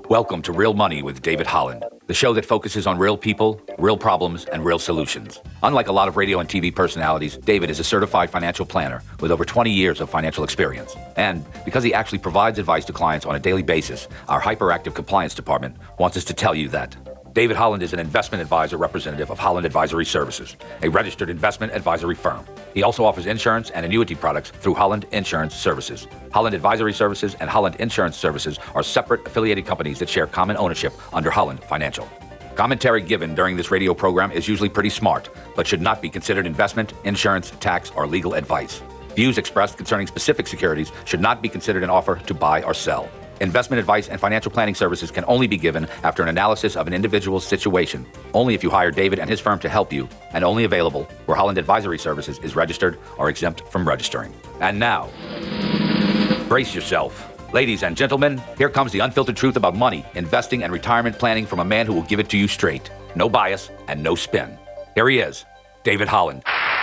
Welcome to Real Money with David Holland, the show that focuses on real people, real problems, and real solutions. Unlike a lot of radio and TV personalities, David is a certified financial planner with over 20 years of financial experience. And because he actually provides advice to clients on a daily basis, our hyperactive compliance department wants us to tell you that David Holland is an investment advisor representative of Holland Advisory Services, a registered investment advisory firm. He also offers insurance and annuity products through Holland Insurance Services. Holland Advisory Services and Holland Insurance Services are separate affiliated companies that share common ownership under Holland Financial. Commentary given during this radio program is usually pretty smart, but should not be considered investment, insurance, tax, or legal advice. Views expressed concerning specific securities should not be considered an offer to buy or sell. Investment advice and financial planning services can only be given after an analysis of an individual's situation, only if you hire David and his firm to help you, and only available where Holland Advisory Services is registered or exempt from registering. And now, brace yourself. Ladies and gentlemen, here comes the unfiltered truth about money, investing, and retirement planning from a man who will give it to you straight. No bias and no spin. Here he is, David Holland.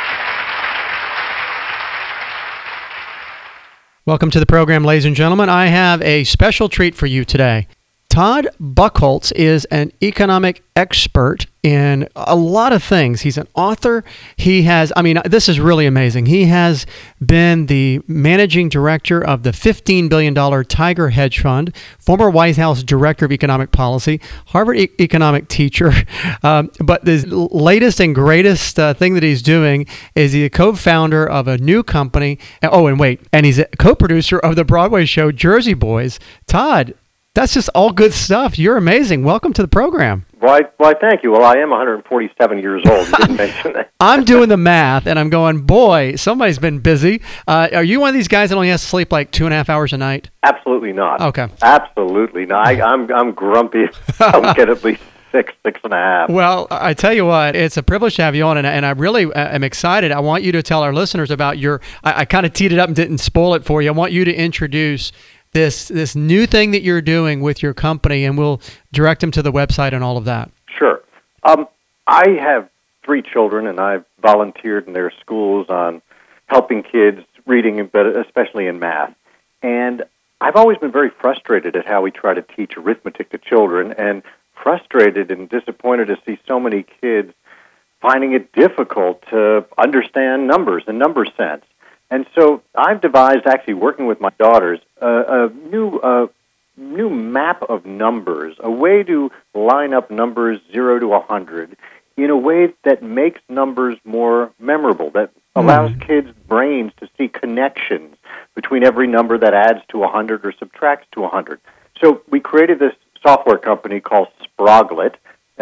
Welcome to the program, ladies and gentlemen. I have a special treat for you today. Todd Buchholz is an economic expert in a lot of things. He's an author. This is really amazing. He has been the managing director of the $15 billion Tiger Hedge Fund, former White House Director of Economic Policy, Harvard economic teacher. But the latest and greatest thing that he's doing is he's a co-founder of a new company. And he's a co-producer of the Broadway show Jersey Boys. Todd, that's just all good stuff. You're amazing. Welcome to the program. Why, thank you. Well, I am 147 years old. You didn't mention that. I'm doing the math, and I'm going, boy, somebody's been busy. Are you one of these guys that only has to sleep like 2.5 hours a night? Absolutely not. Okay. Absolutely not. I'm grumpy. I'll get at least 6.5. Well, I tell you what, it's a privilege to have you on, and I really am excited. I want you to tell our listeners about I kind of teed it up and didn't spoil it for you. I want you to introduce this new thing that you're doing with your company, and we'll direct them to the website and all of that. Sure. I have 3 children, and I've volunteered in their schools on helping kids reading, but especially in math. And I've always been very frustrated at how we try to teach arithmetic to children, and frustrated and disappointed to see so many kids finding it difficult to understand numbers and number sense. And so I've devised, actually working with my daughters, a new map of numbers, a way to line up numbers 0 to 100 in a way that makes numbers more memorable, that allows kids' brains to see connections between every number that adds to 100 or subtracts to 100. So we created this software company called Sproglit,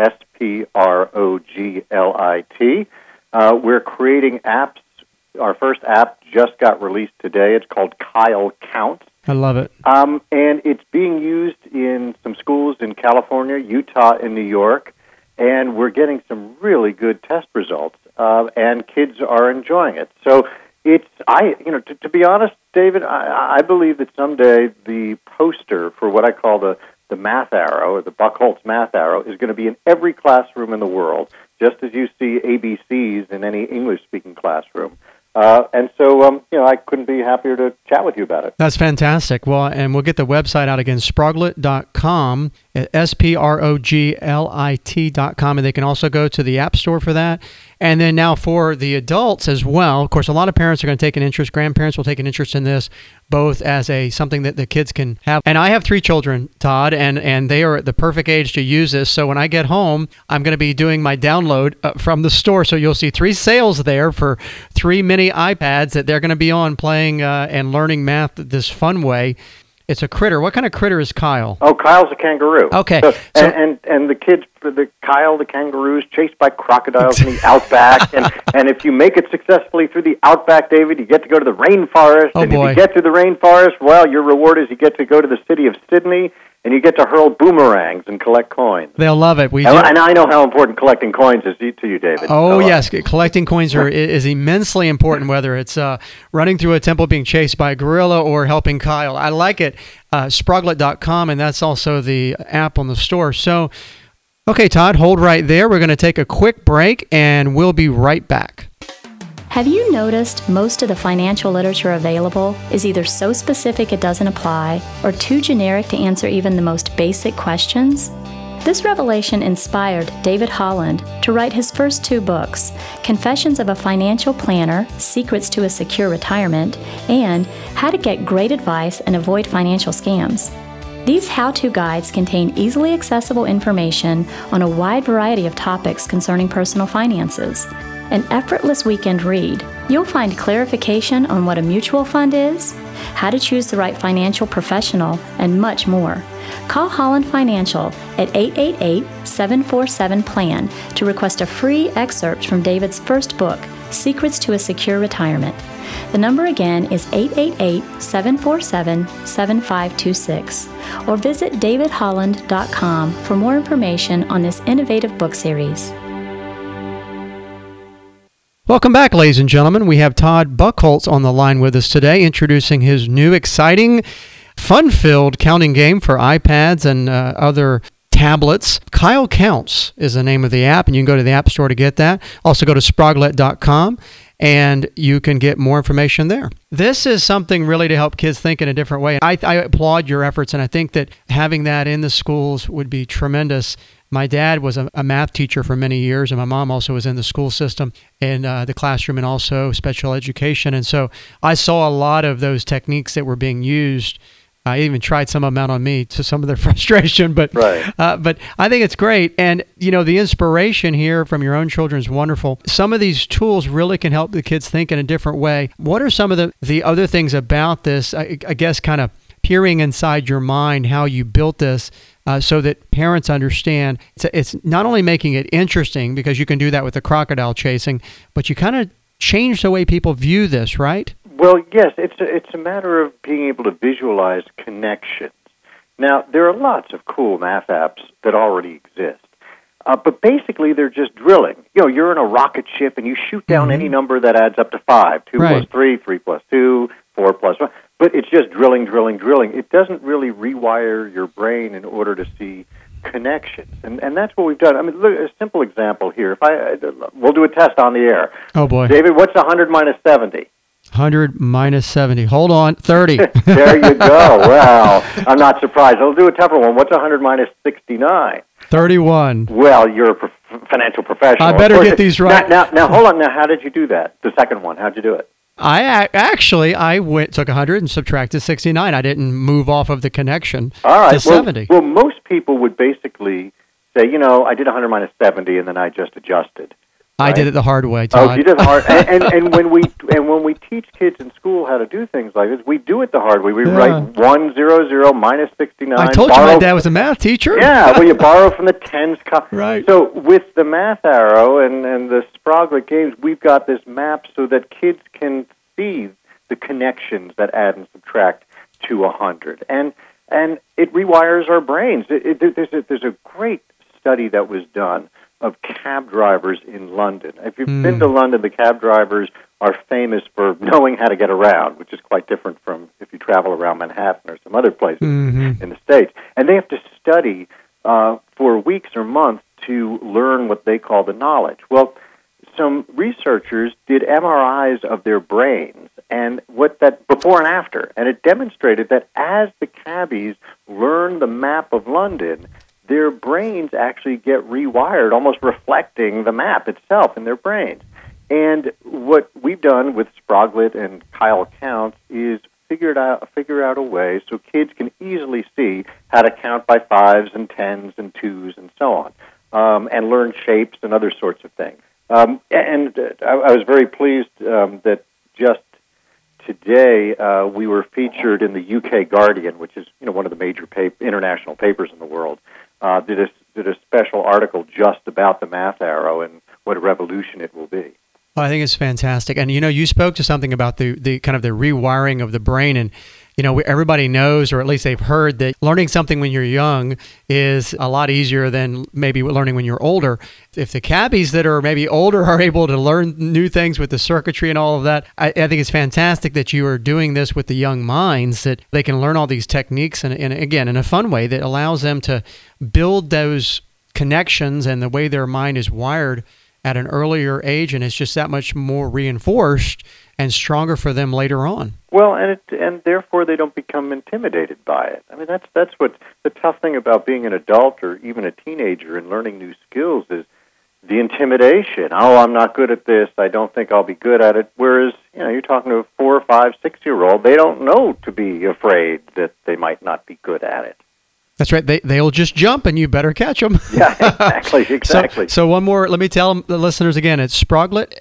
Sproglit. We're creating apps. Our first app just got released today. It's called Kyle Counts. I love it. And it's being used in some schools in California, Utah, and New York. And we're getting some really good test results, and kids are enjoying it. So to be honest, David, I believe that someday the poster for what I call the math arrow, or the Buchholz math arrow, is going to be in every classroom in the world, just as you see ABCs in any English-speaking classroom. And so, I couldn't be happier to chat with you about it. That's fantastic. Well, and we'll get the website out again, Sproglit.com, Sproglit.com, and they can also go to the App Store for that. And then now for the adults as well, of course, a lot of parents are going to take an interest. Grandparents will take an interest in this, both as something that the kids can have. And I have 3 children, Todd, and they are at the perfect age to use this. So when I get home, I'm going to be doing my download from the store. So you'll see 3 sales there for 3 mini iPads that they're going to be on playing and learning math this fun way. It's a critter. What kind of critter is Kyle? Oh, Kyle's a kangaroo. Okay. And the kids, Kyle the kangaroo is chased by crocodiles in the outback. And if you make it successfully through the outback, David, you get to go to the rainforest. Oh, and boy. if you get to the rainforest, well, your reward is you get to go to the city of Sydney, and you get to hurl boomerangs and collect coins. They'll love it. And I know how important collecting coins is to you, David. Oh, yes. Collecting coins is immensely important, whether it's running through a temple being chased by a gorilla or helping Kyle. I like it. Sproglit.com, and that's also the app on the store. So, okay, Todd, hold right there. We're going to take a quick break, and we'll be right back. Have you noticed most of the financial literature available is either so specific it doesn't apply or too generic to answer even the most basic questions? This revelation inspired David Holland to write his first 2 books, Confessions of a Financial Planner, Secrets to a Secure Retirement, and How to Get Great Advice and Avoid Financial Scams. These how-to guides contain easily accessible information on a wide variety of topics concerning personal finances. An effortless weekend read, you'll find clarification on what a mutual fund is, how to choose the right financial professional, and much more. Call Holland Financial at 888-747-PLAN to request a free excerpt from David's first book, Secrets to a Secure Retirement. The number again is 888-747-7526, or visit davidholland.com for more information on this innovative book series. Welcome back, ladies and gentlemen. We have Todd Buchholz on the line with us today, introducing his new exciting, fun-filled counting game for iPads and other tablets. Kyle Counts is the name of the app, and you can go to the App Store to get that. Also go to Sproglet.com, and you can get more information there. This is something really to help kids think in a different way. I applaud your efforts, and I think that having that in the schools would be tremendous. My dad was a math teacher for many years, and my mom also was in the school system, in the classroom, and also special education. And so I saw a lot of those techniques that were being used. I even tried some of them out on me to some of their frustration, but but I think it's great. And, you know, the inspiration here from your own children is wonderful. Some of these tools really can help the kids think in a different way. What are some of the other things about this, I guess, kind of peering inside your mind, how you built this so that parents understand it's not only making it interesting, because you can do that with the crocodile chasing, but you kind of change the way people view this, right? Well, yes, it's a matter of being able to visualize connections. Now, there are lots of cool math apps that already exist, but basically they're just drilling. You know, you're in a rocket ship and you shoot down any number that adds up to 5, 2 plus 3, 3 plus 2, 4 plus 1. But it's just drilling. It doesn't really rewire your brain in order to see connections, and that's what we've done. I mean, look, a simple example here. We'll do a test on the air. Oh boy, David, what's 100 minus 70? 100 minus 70. Hold on, 30. There you go. Well, I'm not surprised. I'll do a tougher one. What's 100 minus 69? 31. Well, you're a financial professional. I better get these right. Now, hold on. Now, how did you do that? The second one, how'd you do it? I took 100 and subtracted 69. I didn't move off of the connection to 70. Well, most people would basically say, you know, I did 100 minus 70, and then I just adjusted. Right? I did it the hard way, Todd. Oh, you did it the hard. and when we teach kids in school how to do things like this, we do it the hard way. We write 100 minus 69. I told you my dad was a math teacher. Yeah, well, you borrow from the tens. Right. So with the Math Arrow and the Sproglet games, we've got this map so that kids can see the connections that add and subtract to 100, and it rewires our brains. There's a great study that was done of cab drivers in London. If you've been to London, the cab drivers are famous for knowing how to get around, which is quite different from if you travel around Manhattan or some other places in the States. And they have to study for weeks or months to learn what they call the knowledge. Well, some researchers did MRIs of their brains and what that before and after, and it demonstrated that as the cabbies learn the map of London, their brains actually get rewired, almost reflecting the map itself in their brains. And what we've done with Sproglet and Kyle Counts is figure out a way so kids can easily see how to count by 5s and 10s and 2s and so on, and learn shapes and other sorts of things. I was very pleased that just today we were featured in the UK Guardian, which is one of the major international papers in the world. Did a special article just about the Math Arrow and what a revolution it will be. I think it's fantastic. And, you spoke to something about the kind of the rewiring of the brain. And, everybody knows, or at least they've heard, that learning something when you're young is a lot easier than maybe learning when you're older. If the cabbies that are maybe older are able to learn new things with the circuitry and all of that, I think it's fantastic that you are doing this with the young minds, that they can learn all these techniques and again, in a fun way that allows them to build those connections and the way their mind is wired at an earlier age, and it's just that much more reinforced and stronger for them later on. Well, and therefore they don't become intimidated by it. I mean, that's what the tough thing about being an adult or even a teenager and learning new skills is the intimidation. Oh, I'm not good at this. I don't think I'll be good at it. Whereas, you're talking to a 4 or 5, 6-year-old. They don't know to be afraid that they might not be good at it. That's right. They'll just jump, and you better catch them. Yeah, exactly. So one more. Let me tell the listeners again. It's Sproglit,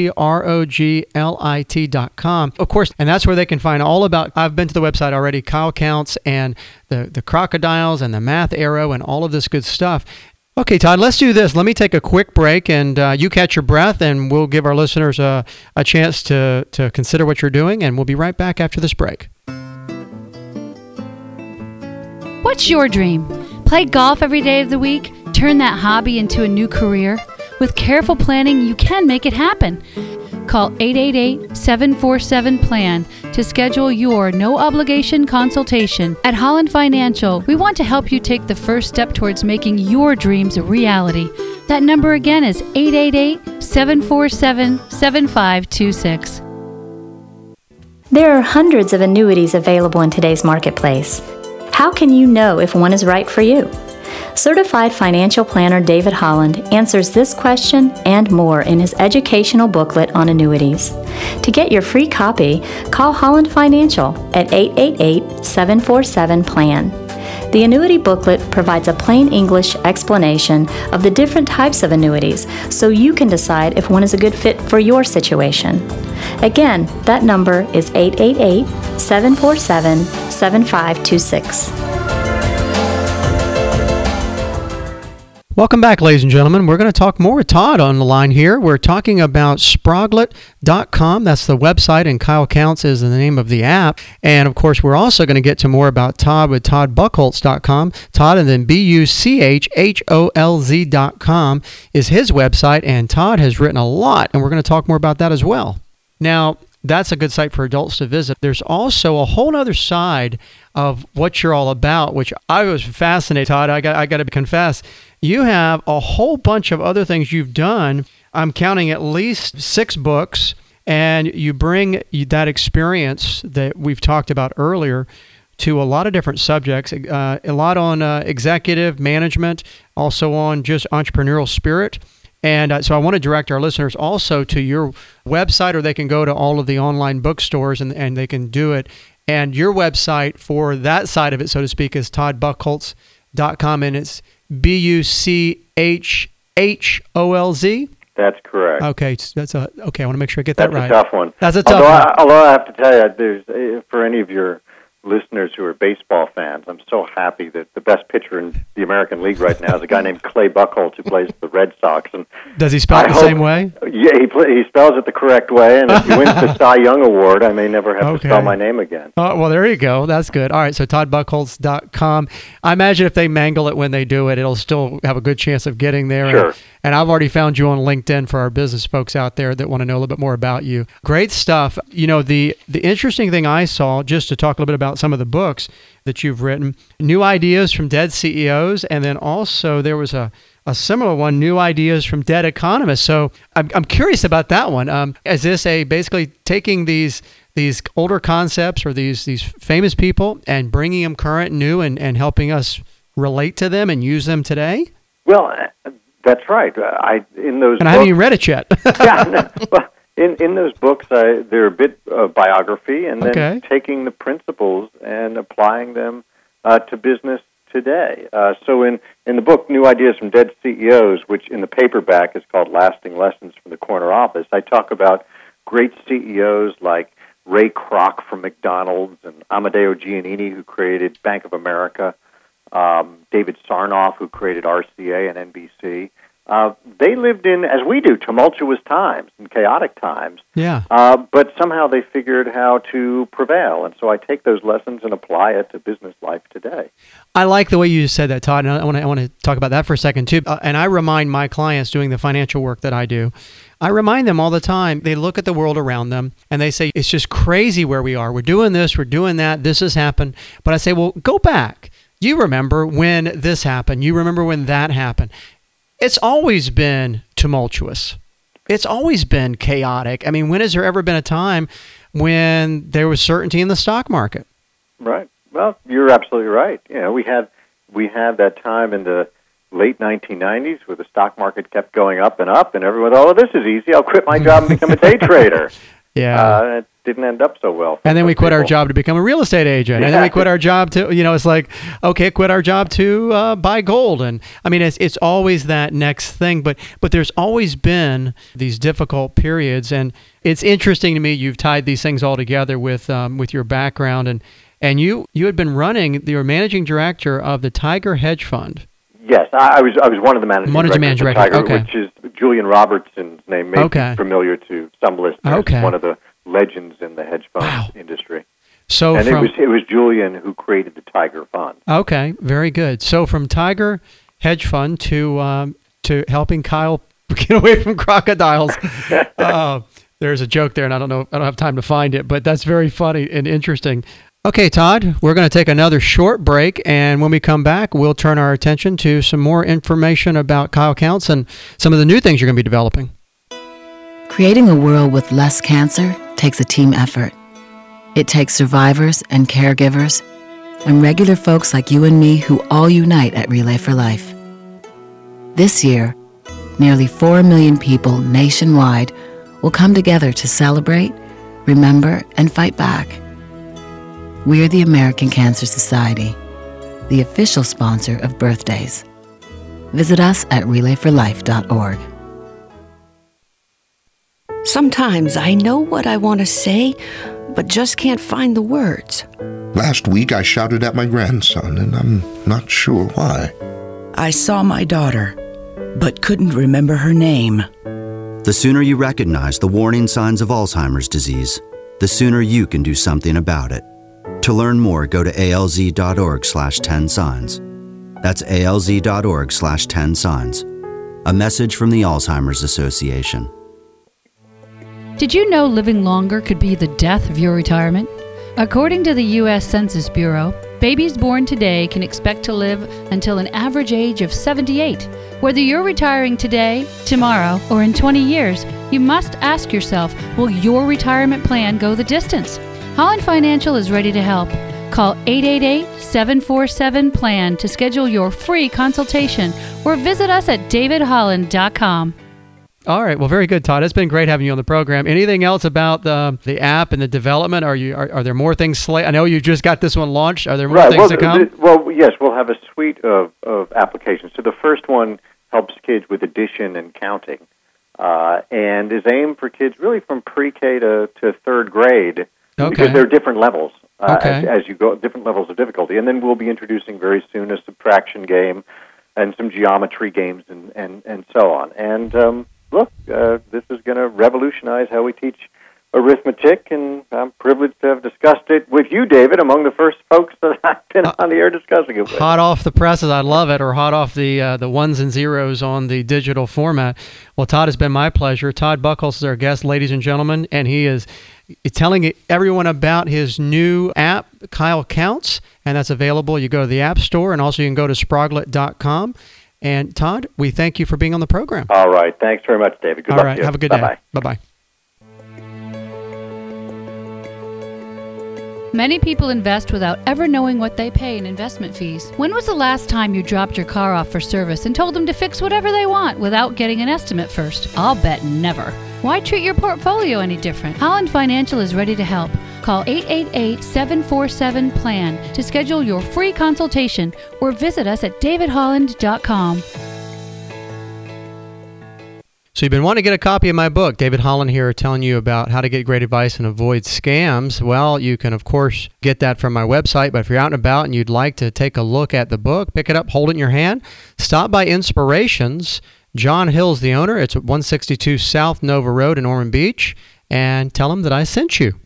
SPROGLIT.com. Of course, and that's where they can find all about. I've been to the website already. Kyle Counts and the crocodiles and the math arrow and all of this good stuff. Okay, Todd, let's do this. Let me take a quick break, and you catch your breath, and we'll give our listeners a chance to consider what you're doing, and we'll be right back after this break. What's your dream? Play golf every day of the week? Turn that hobby into a new career? With careful planning, you can make it happen. Call 888-747-PLAN to schedule your no-obligation consultation. At Holland Financial, we want to help you take the first step towards making your dreams a reality. That number again is 888-747-7526. There are hundreds of annuities available in today's marketplace. How can you know if one is right for you? Certified financial planner David Holland answers this question and more in his educational booklet on annuities. To get your free copy, call Holland Financial at 888-747-PLAN. The annuity booklet provides a plain English explanation of the different types of annuities so you can decide if one is a good fit for your situation. Again, that number is 888-747-7526. Welcome back, ladies and gentlemen. We're going to talk more with Todd on the line here. We're talking about Sproglit.com. That's the website, and Kyle Counts is the name of the app. And, of course, we're also going to get to more about Todd with ToddBuchholz.com. Todd, and then BUCHHOLZ.com is his website, and Todd has written a lot, and we're going to talk more about that as well. Now, that's a good site for adults to visit. There's also a whole other side of what you're all about, which I was fascinated, Todd. I got to confess. You have a whole bunch of other things you've done. I'm counting at least 6 books, and you bring that experience that we've talked about earlier to a lot of different subjects, a lot on executive management, also on just entrepreneurial spirit. And so I want to direct our listeners also to your website, or they can go to all of the online bookstores and they can do it. And your website for that side of it, so to speak, is ToddBuchholz.com, and it's BUCHHOLZ? That's correct. Okay, I want to make sure I get that right. That's a tough one. That's a tough one. Although I have to tell you, there's for any of your listeners who are baseball fans, I'm so happy that the best pitcher in the American League right now is a guy named Clay Buchholz who plays for the Red Sox. And does he spell it the same way? Yeah, he spells it the correct way, and if he wins the Cy Young Award, I may never have to spell my name again. Well, there you go. That's good. All right, so ToddBuchholz.com. I imagine if they mangle it when they do it, it'll still have a good chance of getting there. Sure. And I've already found you on LinkedIn for our business folks out there that want to know a little bit more about you. Great stuff. You know, the interesting thing I saw, just to talk a little bit about some of the books that you've written, New Ideas from Dead CEOs, and then also there was a similar one, New Ideas from Dead Economists. So I'm curious about that one. Is this basically taking these older concepts or these famous people and bringing them current, new, and helping us relate to them and use them today? Well, that's right. In those and books, I haven't even read it yet. In those books, they're a bit of biography, and then taking the principles and applying them to business today. So in the book, New Ideas from Dead CEOs, which in the paperback is called Lasting Lessons from the Corner Office, I talk about great CEOs like Ray Kroc from McDonald's and Amedeo Giannini, who created Bank of America, David Sarnoff, who created RCA and NBC. They lived in, as we do, tumultuous times and chaotic times. Yeah. But somehow they figured how to prevail. And so I take those lessons and apply it to business life today. I like the way you said that, Todd, and I want to talk about that for a second, too. And I remind my clients doing the financial work that I do, I remind them all the time, they look at the world around them, and they say, it's just crazy where we are. We're doing this, we're doing that, this has happened. But I say, well, go back. You remember when this happened. You remember when that happened. it's always been tumultuous. It's always been chaotic. I mean, when has there ever been a time when there was certainty in the stock market? Right. Well, you're absolutely right. You know, we had that time in the late 1990s where the stock market kept going up, and everyone thought, oh, this is easy. I'll quit my job and become a day trader. Yeah. It didn't end up so well. And then we quit our job to become a real estate agent. Yeah. And then we quit our job to, it's like, okay, quit our job to buy gold. And I mean, it's always that next thing. But there's always been these difficult periods. And it's interesting to me, you've tied these things all together with your background. And you had been you were managing director of the Tiger Hedge Fund. Yes, I was one of the managing directors of Tiger, okay. Which is Julian Robertson's name, may be familiar to some listeners. One of the legends in the hedge fund industry. So it was Julian who created the Tiger Fund. Okay, very good. So from Tiger Hedge Fund to helping Kyle get away from crocodiles. There's a joke there, and I don't have time to find it, but that's very funny and interesting. Okay, Todd, we're going to take another short break, and when we come back, we'll turn our attention to some more information about Kyle Counts and some of the new things you're going to be developing. Creating a world with less cancer takes a team effort. It takes survivors and caregivers and regular folks like you and me who all unite at Relay for Life. This year, nearly 4 million people nationwide will come together to celebrate, remember, and fight back. We're the American Cancer Society, the official sponsor of birthdays. Visit us at relayforlife.org. Sometimes I know what I want to say, but just can't find the words. Last week I shouted at my grandson, and I'm not sure why. I saw my daughter, but couldn't remember her name. The sooner you recognize the warning signs of Alzheimer's disease, the sooner you can do something about it. To learn more, go to alz.org/10signs. That's alz.org/10signs. A message from the Alzheimer's Association. Did you know living longer could be the death of your retirement? According to the U.S. Census Bureau, babies born today can expect to live until an average age of 78. Whether you're retiring today, tomorrow, or in 20 years, you must ask yourself, will your retirement plan go the distance? Holland Financial is ready to help. Call 888-747-PLAN to schedule your free consultation or visit us at davidholland.com. All right. Well, very good, Todd. It's been great having you on the program. Anything else about the app and the development? Are there more things? I know you just got this one launched. Are there more things to come? Yes, we'll have a suite of applications. So the first one helps kids with addition and counting, and is aimed for kids really from pre-K to third grade. Okay. Because there are different levels as you go, different levels of difficulty. And then we'll be introducing very soon a subtraction game and some geometry games and so on. And look, this is going to revolutionize how we teach arithmetic, and I'm privileged to have discussed it with you, David, among the first folks that I've been on the air discussing it with. Hot off the presses, I love it, or hot off the ones and zeros on the digital format. Well, Todd, it's been my pleasure. Todd Buchholz is our guest, ladies and gentlemen, and he is telling everyone about his new app, Kyle Counts, and that's available. You go to the App Store, and also you can go to Sproglet.com. And Todd, we thank you for being on the program. All right. Thanks very much, David. Good luck to you. Have a good day. Bye-bye. Bye-bye. Many people invest without ever knowing what they pay in investment fees. When was the last time you dropped your car off for service and told them to fix whatever they want without getting an estimate first? I'll bet never. Why treat your portfolio any different? Holland Financial is ready to help. Call 888-747-PLAN to schedule your free consultation or visit us at davidholland.com. So you've been wanting to get a copy of my book. David Holland here telling you about how to get great advice and avoid scams. Well, you can, of course, get that from my website, but if you're out and about and you'd like to take a look at the book, pick it up, hold it in your hand, stop by Inspirations. John Hill's the owner. It's at 162 South Nova Road in Ormond Beach, and tell him that I sent you.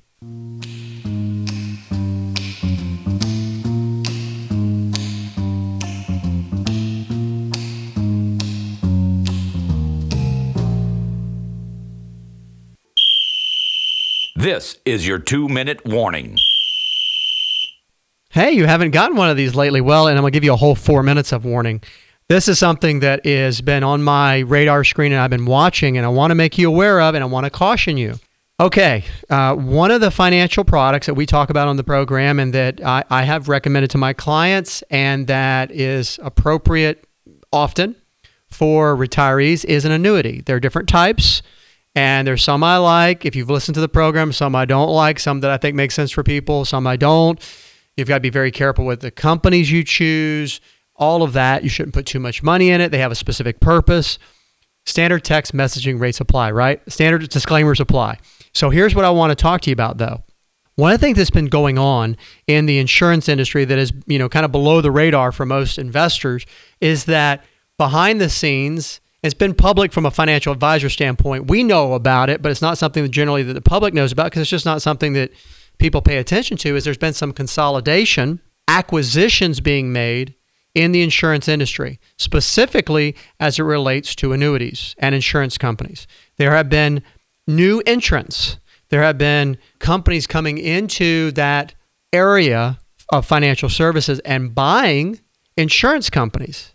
This is your 2-minute warning. Hey, you haven't gotten one of these lately. Well, and I'm going to give you a whole 4 minutes of warning. This is something that has been on my radar screen and I've been watching, and I want to make you aware of, and I want to caution you. Okay, one of the financial products that we talk about on the program and that I have recommended to my clients and that is appropriate often for retirees is an annuity. There are different types, and there's some I like. If you've listened to the program, some I don't like, some that I think make sense for people, some I don't. You've got to be very careful with the companies you choose. All of that, you shouldn't put too much money in it. They have a specific purpose. Standard text messaging rates apply, right? Standard disclaimers apply. So here's what I want to talk to you about, though. One of the things that's been going on in the insurance industry that is, kind of below the radar for most investors is that behind the scenes, it's been public from a financial advisor standpoint. We know about it, but it's not something that generally that the public knows about because it's just not something that people pay attention to. Is there's been some consolidation, acquisitions being made in the insurance industry, specifically as it relates to annuities and insurance companies. There have been new entrants. There have been companies coming into that area of financial services and buying insurance companies.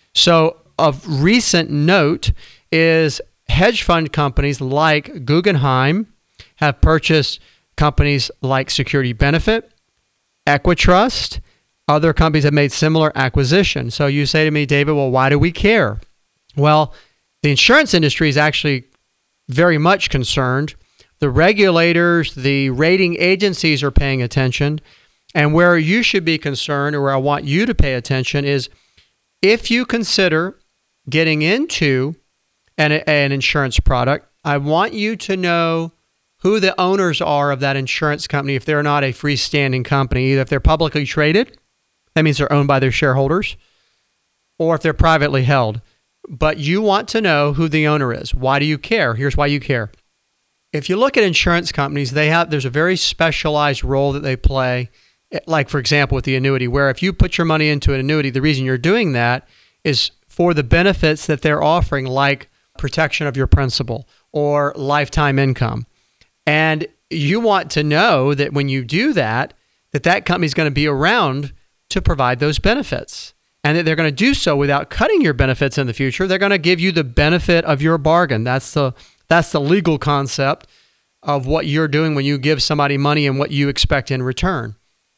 So of recent note is hedge fund companies like Guggenheim have purchased companies like Security Benefit, Equitrust. Other companies have made similar acquisitions. So you say to me, David, well, why do we care? Well, the insurance industry is actually very much concerned. The regulators, the rating agencies are paying attention. And where you should be concerned, or where I want you to pay attention, is if you consider getting into an insurance product, I want you to know who the owners are of that insurance company if they're not a freestanding company. Either if they're publicly traded, that means they're owned by their shareholders, or if they're privately held. But you want to know who the owner is. Why do you care? Here's why you care. If you look at insurance companies, there's a very specialized role that they play, like, for example, with the annuity, where if you put your money into an annuity, the reason you're doing that is for the benefits that they're offering, like protection of your principal or lifetime income. And you want to know that when you do that, that company is going to be around to provide those benefits, and that they're going to do so without cutting your benefits in the future. They're going to give you the benefit of your bargain. That's the legal concept of what you're doing when you give somebody money and what you expect in return.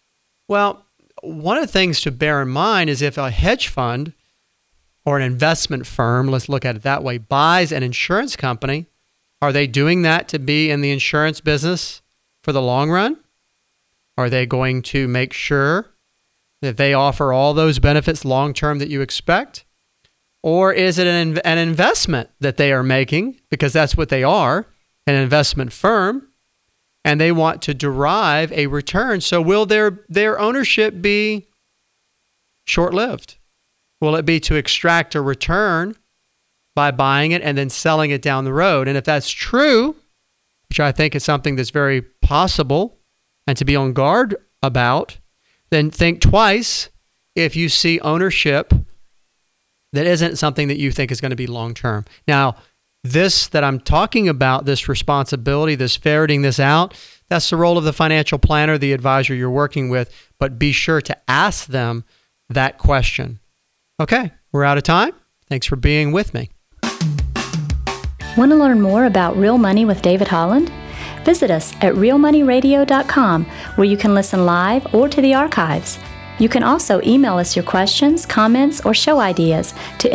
Well, one of the things to bear in mind is if a hedge fund or an investment firm, let's look at it that way, buys an insurance company, are they doing that to be in the insurance business for the long run? Are they going to make sure that they offer all those benefits long-term that you expect? Or is it an investment that they are making, because that's what they are, an investment firm, and they want to derive a return? So will their ownership be short-lived? Will it be to extract a return by buying it and then selling it down the road? And if that's true, which I think is something that's very possible and to be on guard about, then think twice if you see ownership that isn't something that you think is going to be long-term. Now, this that I'm talking about, this responsibility, this ferreting this out, that's the role of the financial planner, the advisor you're working with, but be sure to ask them that question. Okay, we're out of time. Thanks for being with me. Want to learn more about Real Money with David Holland? Visit us at realmoneyradio.com, where you can listen live or to the archives. You can also email us your questions, comments, or show ideas to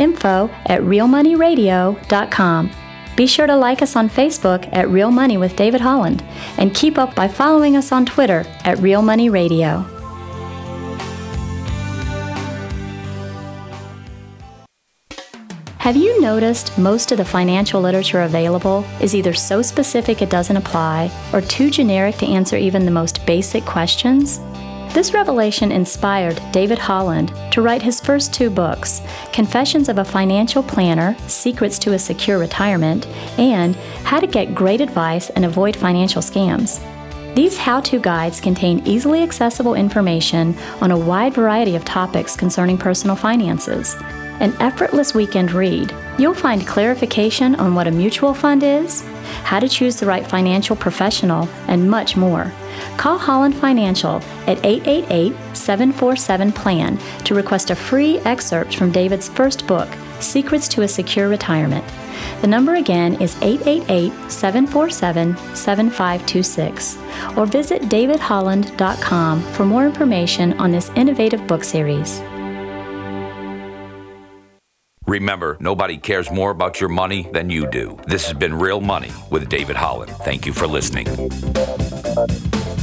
info@realmoneyradio.com. Be sure to like us on Facebook at Real Money with David Holland, and keep up by following us on Twitter at Real Money Radio. Have you noticed most of the financial literature available is either so specific it doesn't apply, or too generic to answer even the most basic questions? This revelation inspired David Holland to write his first 2 books, Confessions of a Financial Planner, Secrets to a Secure Retirement, and How to Get Great Advice and Avoid Financial Scams. These how-to guides contain easily accessible information on a wide variety of topics concerning personal finances. An effortless weekend read, you'll find clarification on what a mutual fund is, how to choose the right financial professional, and much more. Call Holland Financial at 888-747-PLAN to request a free excerpt from David's first book, Secrets to a Secure Retirement. The number again is 888-747-7526, or visit davidholland.com for more information on this innovative book series. Remember, nobody cares more about your money than you do. This has been Real Money with David Holland. Thank you for listening.